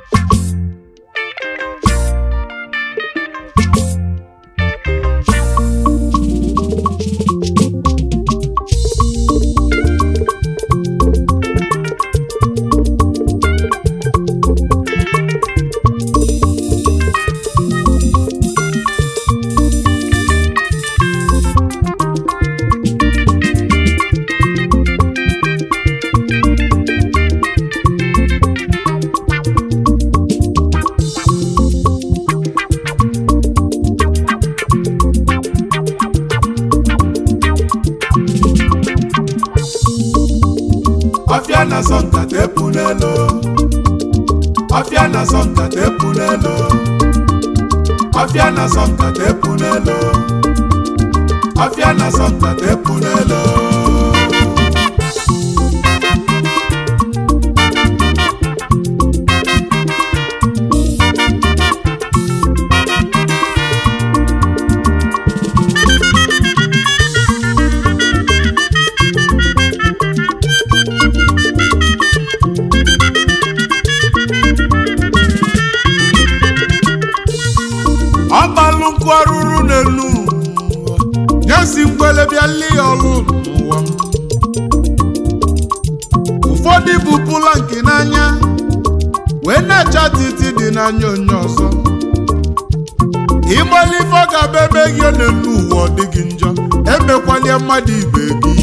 Afia na sonka te punelo. Afia na sonka te punelo. Afia na sonka te punelo. Afia na sonka te punelo. Abalunku aruru n'elu nyesi mgbele bịa li ọlụ n'ụwa m. Ụfọdụ bupụla nke n'anya wee na-acha titi dị n'anya onye ọzọ. Ịgbali ife ọ ga-abụ ebe gị n'elu ụwa ọ dịghị njọ, emekwalie mmadụ ibe gị.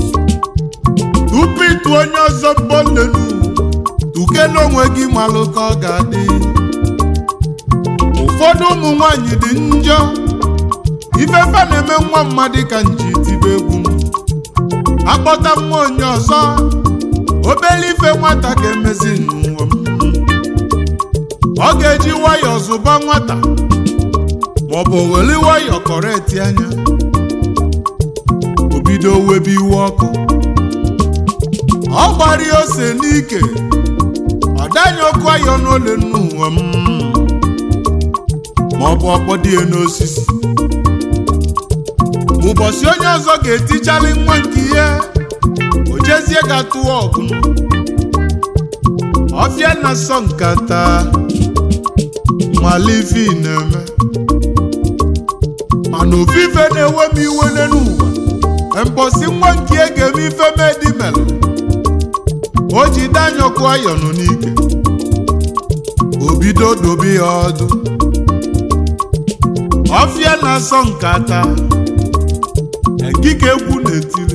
Tupu ịtụ onye ọzọ mbọ n'elu, tụkele onwe gị malụ ka ọ ga-adị. Ụfọdụ ụmụ nwanyị dị njọ, ifefe na-eme nwa mmadụ ka nji tibe egwu m. Akpọta nwa onye ọzọ, obele ife nwata ka emezi n'ụwa m. Ọ ga-eji nwayọọ zụba nwata maọbụ weli nwayọọ kọreti anya, o bido webe iwe ọkụ. Ọ gbara ose n'ike, ọ danye ọkụ ayọ n'ole n'ụwa m, maọbụ ọkpọdie n'osisi. Ụbọchị onye ọzọ ga-etichali nwa nke ihe, o jezie ga-atụwa ọgụ. Ọfịa na-asọ nkata malivi na-eme, mana ofufe na-ewe m iwe n'ụwa. Mbọsị nwa nke ihe ga-eme ife medimelụ, o ji danye ọkụ ayọ nọ n'ike, o bido dobe ya ọdụ. Ọfịa na-asọ nkata ekike egwu na-etili,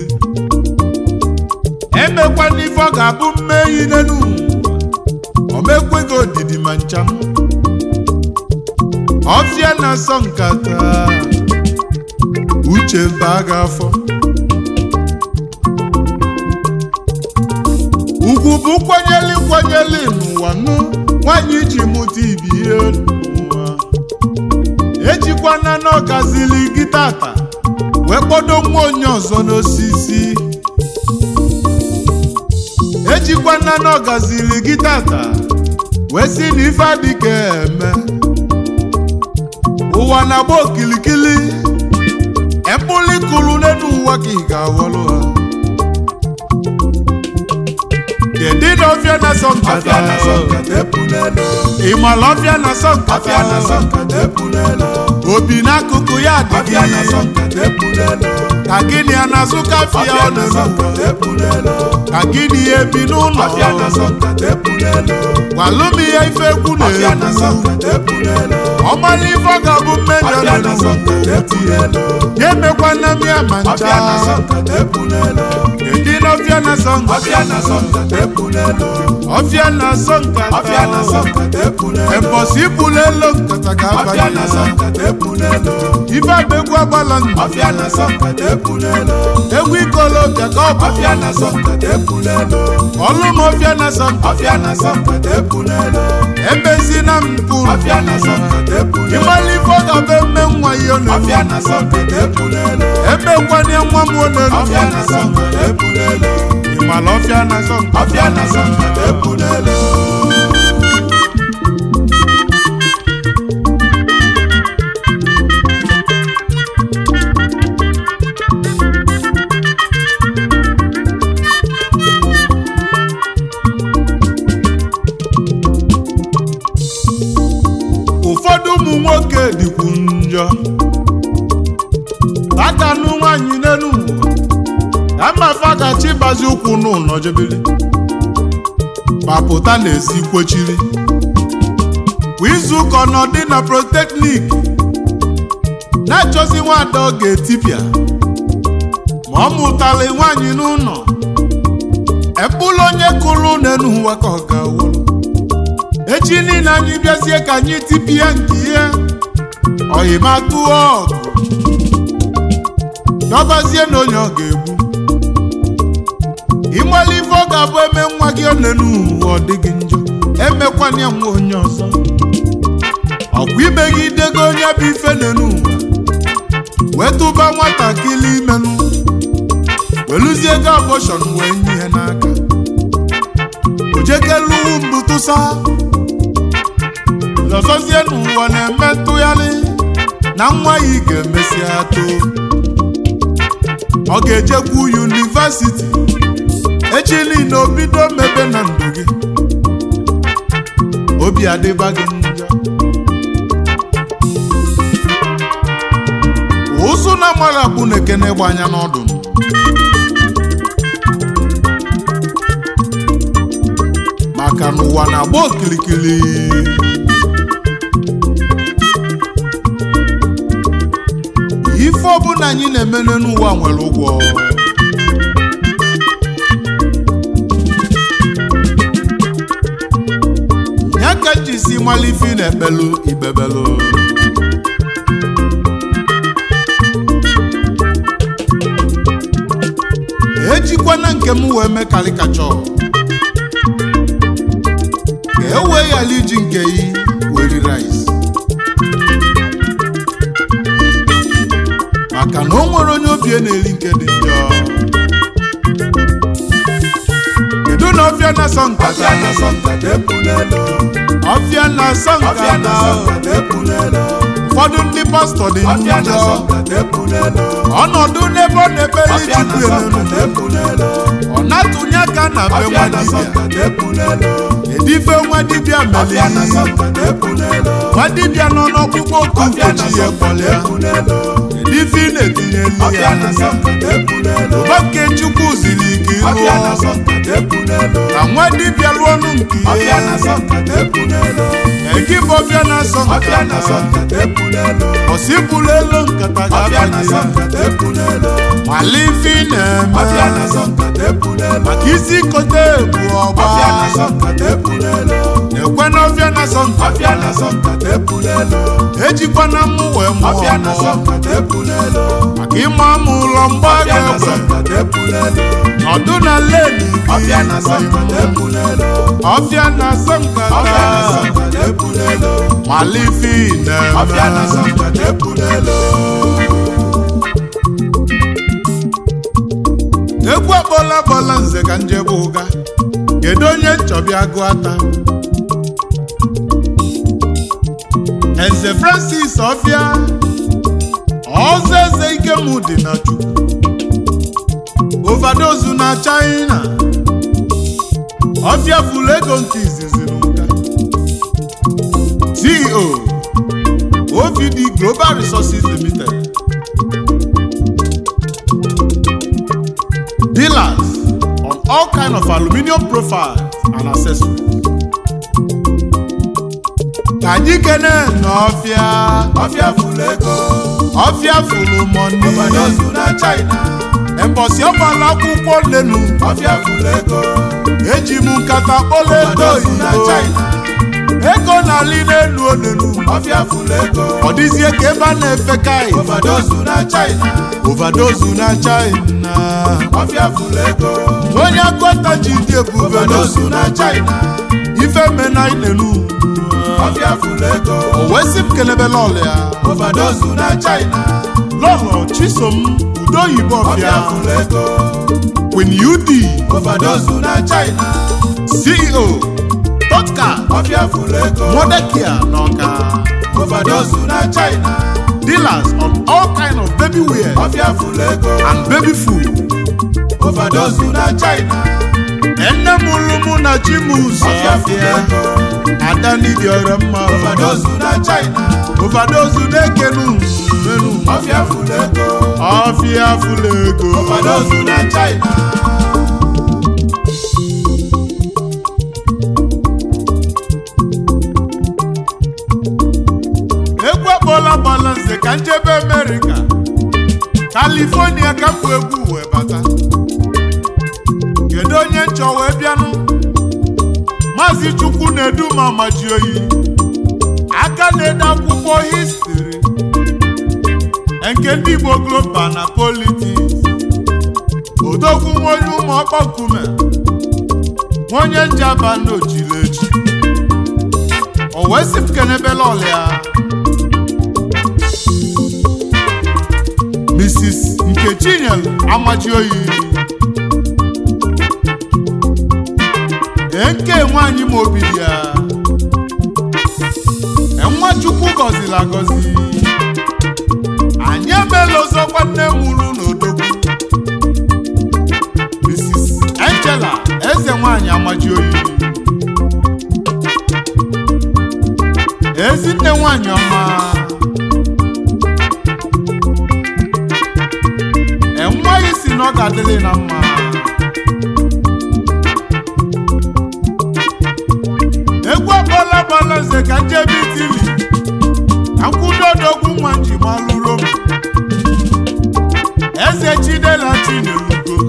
emekwa n'ife ọ ga-abụ mmehie n'elu, o mekweghị odidi ma ncha. Ọfịa na-asọ nkata uche mba ga-afọ. Ugwu bụ kwanyeli n'ụwa nụ, nwanyị ji mụta ibi ihe n'ụwa. Ejikwana n'ọgazili gị tata wee kpodo nwa onye ọzọ n'osisi. Ejikwana n'ọgazili gị tata wee si n'ife adịka eme. Ụwa na-agba okilikili, embuli kulu n'elu ụwa ka ị ga-aghọlụ ha. Kedu na ọfịa na-asọ nkata? Ịmala ọfịa na-asọ nkata? Obi n'akụkụ ya adịghị. Ka gịnị a na-azụ kafịa ọ na-elu? Ka gịnị ya ebi n'ụlọ? Gwalụm ihe ife egwu na-elu. Ọmala ife ọ ga-abụ mmejọ n'elu. Ya emekwana m ya ma ncha. Kedu na ọfịa na-asọ nkata? Ọfịa na-asọ nkata. Embọsị ibulu elu nkata ga-abanye. Ife abegwu agbala ndụ. Egwu ikolobịa ka ọ bụ. Ọlụm ọfịa na-asọ nkata. Ebezina m kwuru. Ịmala ife ọ ga-abụ eme nwa ya onelu. Emekwanye nwa m onelu. Ịmala ọfịa na-asọ nkata. ụmụ nwoke dịkwu njọ aka nụ nwaanyị n'elu amafa gachi bazi ụkwụ n'ụlọ jebili papụta n'ezi kwechiri kwa izu ụka ọnọdụ na Polytechnic na-achọzi nwada ọ ga-etipịa ma ọ mụtara nwaanyị n'ụlọ ebulu onye kụrụ n'elu ụwa ka ọ ga-awụrụ echi niile anyị bịazie ka anyị tipịa nke ihe oyimatụ ọgụ dọbazie na onye ọ ga-egbu ịmali ife ọ ga-abụ eme nwa gị n'elu ụwa ọ dịghị njọ emekwana ya nwa onye ọzọ ọkwa imegidego onye bụ ife n'elu ụwa wee tụba nwatakịrị imenụ weluzie ego abortion wee nye ihe n'aka ojekeluwu mbụ tụsa lọzọzie n'ụwa na-eme ntụgharị na nwa ya ị ga-emesịa too ọ ga-ejekwu yunivasiti echi niile obido mebe na ndụ gị obi adịba gị njọ ụsụ na mara akpụ na-ekene gba anya n'ọdụ maka n'ụwa na-agba okilikili ife ọbụla anyị na-eme n'ụwa nwere ụgwọ ya ka ji si mala ife na-ekpelu ikpebelu ejikwana nke m wee mee karikachọ ka e wee yala iji nke yi weri rice maka na o nwere onye obi na-eri nke dị njọ kedu na ọfịa na-asọ nkata ọfịa na-asọ nkata ụfọdụ ndị pastọ dị njọ ọnọdụ n'ebe ọ na-ekpeli Chukwu elelu ọ na-atụnye aka na be nwa dibịa edife nwa dibịa meliri nwa dibịa nọ n'ọkpụkpọ oku nkechi ya kpọlịa edife ị na-etinye nri ya ụba nke Chukwu ziri ike ịlụọ na nwa dibịa lụọ ọnụ nke ihe egi bụ ọbịa na-asọ nkata osipụlụ elu nkata ga-abanye ya mala ife ị na-eme maka isi kote ebu ọgba ekwe na ọbịa na-asọ nkata ejikwana mmụ wee mụọ maka ịma ama ụlọ mgba ga-ekwe nọdụ na leni ọbịa na-asọ nkata mala ife ị na-eme egwu akpọla bọla nze ka njebe ụga kedu onye nchọbịa agụ ata Eze Francis Ọfịa ọzọ eze Ikem dị na Chukwu overdose na China Ọfịa fụlụ ego nke izizi n'ụga CEO OVD Global Resources Limited dealers on all kind of aluminium profiles and accessories. Anyị kene n'Ọfịa fụlụ ego Ọfịa fụlụ money overdose na China embosi ọgbala akwụkwọ lenu Ọfịa fụlụ ego eji m nkata kpọlụ ego na China ego na-alị n'elu onenu Ọfịa fụlụ ego ọ dịzie ka ebe a na-efe kai overdose na China Ọfịa fụlụ ego onye akọta ji dị ebube overdose na China ife mena inelu Ọfịa fụlụ ego o wesi m kelebela ọlụ ya overdose na China lọlọ Chisom Udoyibo Ọfịa fụlụ ego Queen UD overdose na China CEO Totka Ọfịa fụlụ ego Modekia n'Ọka overdose na China dealers on all kind of baby wear Ọfịa fụlụ ego and baby food overdose na China enne mụlụ mụ na Chimus Ọfịa Adani dị ọrọ mma overdose na China overdose na-ekenu menu ọfịa fụlụ ego ọfịa fụlụ ego overdose na China egwu akpọla balanse ka njebe America California ka mbụ egwu wee bata kedu onye nchọ wee bịanụ Maazị Chukwu na-edu ma maji oyi aka na-ede akwụkwọ histri nke ndị Igbo global na politiks odogwu onye ụmụ ọkpọkume onye njaba n'ojileji o wee sị m kenebela ọlịa Mrs. Nkechinyelu amaji oyi nke nwaanyị ma obi ya nwa Chukwu gọziri agọzi anyị emela ọzọkwa nne m ulu n'odogwu Mrs. Angela eze nwaanyị amaji oyi ezinne nwaanyị ọma enweghị si na ọ ga-adịrị na mma egwu akpọla balanse ka njebe itili akwụdodogwu nwa nji malụrụ m eze Chidela Chinelugo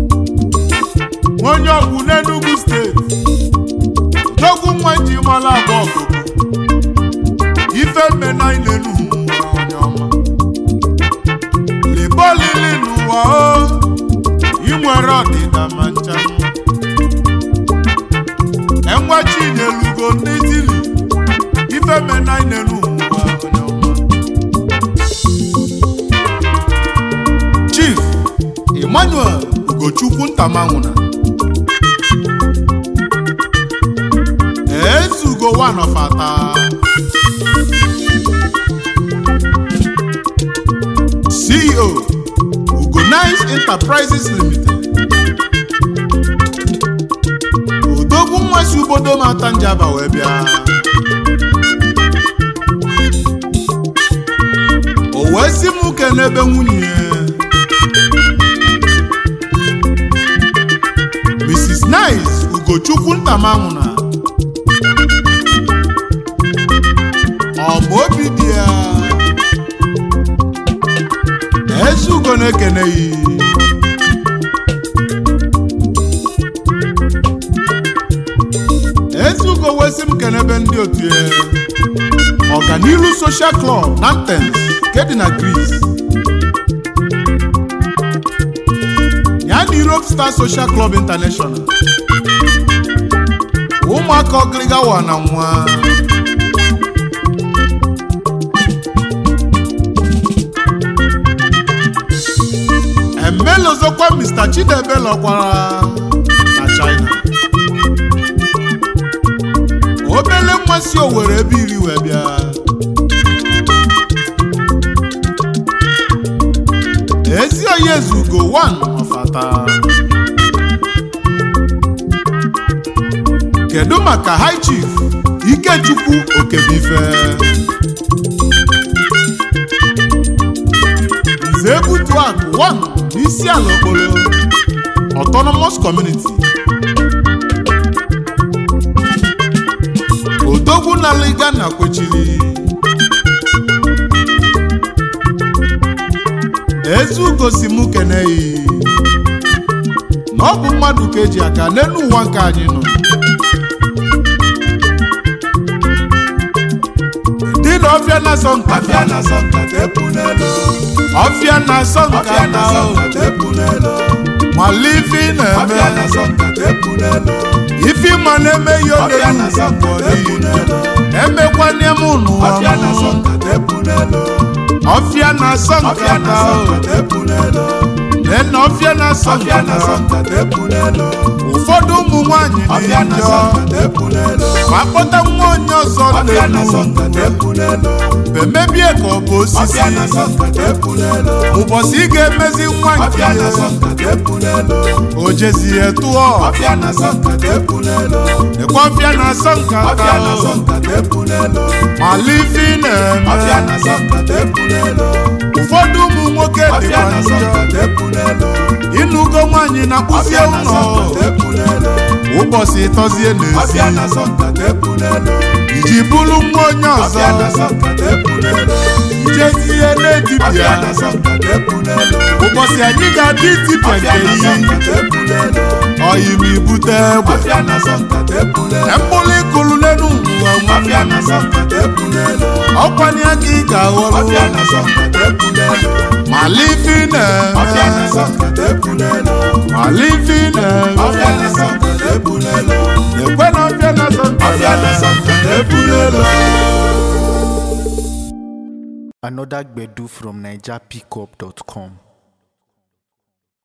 onye ọgwụ n'Enugu steeti dogwu nwa nji mala agba ọgụgụ ife mmena ilenu onye ọma libolili n'ụwa o inwere ọdịda ma nchanụ enwe Chinelugo ndị tili ife mmena ilenu ụwa onye ọma Chief Emmanuel Ugochukwu Ntamanwụna Ezugo one of Ata CEO Ugonice Enterprises Limited odogwu nwasi obodo mata njaba wee bịa o wee si m kenebe nwunye Mrs. Nice Ugochukwu Ntamanwụna ọ bụ obi dị ya Ezugo na-ekene yi Ezugo wesi m kenebe ndị otu ya Ọganiru Social Club na Ntens nke dị na Greece ya na Europe Star Social Club International ụmụaka ọgịrịgawa na nwa emelozokwa Mr. Chidebe lọkwara na China obele mmasị Owerri ebe iri wee bịa ezi oyi Ezugo one of Ata kedu maka High Chief Ikechukwu Okebife Nze Ebutu Akụ one n'isi ala Okpolo Autonomous Community odogwu na liga na kwechiri Ezugo si mụ keneyi na ọ bụ mmadụ ka eji aka n'elu ụwa nke anyị nọ dị na ọfịa na-asọ nka ọfịa na-asọ nka mala ife na-eme ife ma na-eme ihe emekwane m n'ụwa ọfịa na-asọ nkata nne ọfịa na-asọ nkata ụfọdụ ụmụ nwanyị dị njọ ma kpọta nwa onye ọzọ ọbịa na sọnkata epulelo bemebie ka ọ bụ osisi ọbịa na sọnkata epulelo ụbọchị ị ga-emezi nwa nke ọbịa na sọnkata epulelo o jezie tụọ ọbịa na sọnkata epulelo ekwe ọbịa na sọnkata ọbịa na sọnkata epulelo malifi na-eme ọbịa na sọnkata epulelo ụfọdụ ụmụ nwoke ọbịa dịkwa na njọ sọnkata epulelo ịnụgo nwaanyị na-akpụzie ọbịa na ụlọ sọnkata epulelo ụbọchị ịtọzie n'ezi ọbịa na sọnkata epulelo iji bụrụ nwa onye ọzọ ọbịa na sọnkata epulelo ijezie n'edibịa ọbịa na sọnkata epulelo ụbọchị anyị ga-adị itipịa nke ọbịa na iyi sọnkata epulelo ọyị ma ibute egbe ọbịa na sọnkata epulelo mkpụrụ ịkụrụ n'elu ụwa ọbịa na sọnkata epulelo ọkwanye aka ị ga-aghọrọ ọbịa na sọnkata epulelo malifi ọbịa na na-eme sọnkata epulelo malifi ọbịa na-eme na sọnkata epulelo ekwe na ọbịa na ọbịa na sọnkata epulelo. Another Gbedu from NigerPickup.com.